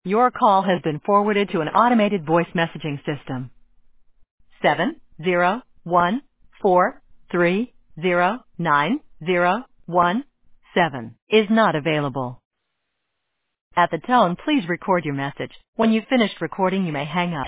Your call has been forwarded to an automated voice messaging system. 70143090117 is not available. At the tone, please record your message. When you've finished recording, you may hang up.